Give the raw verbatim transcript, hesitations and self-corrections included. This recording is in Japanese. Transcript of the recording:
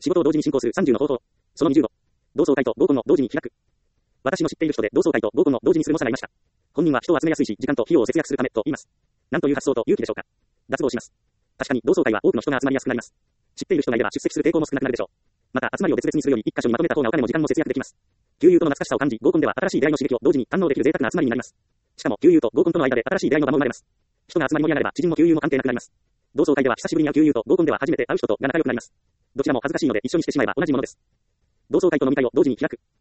仕事を同時に進行するさんじゅうの方法。そのにじゅうご。同窓会と合コンを同時に開く。私の知っている人で同窓会と合コンを同時にする猛者がいました。本人は人を集めやすいし、時間と費用を節約するためと言います。なんという発想と勇気でしょうか。脱帽します。確かに同窓会は多くの人が集まりやすくなります。知っている人がいれば出席する抵抗も少なくなるでしょう。また集まりを別々にするより一箇所にまとめた方がお金も時間も節約できます。旧友との懐かしさを感じ、合コンでは新しい出会いの刺激を同時に堪能できる贅沢な集まりになります。しかも旧友と合コンとの間で新しい出会いの場も生まれます。人が集まり盛り上がれば知人も旧友も関係なくなります。同窓会では久しぶりに会う旧友と合コンでは初めて会う人とが仲良くなります。どちらも恥ずかしいので一緒にしてしまえば同じものです。同窓会と飲み会を同時に開く。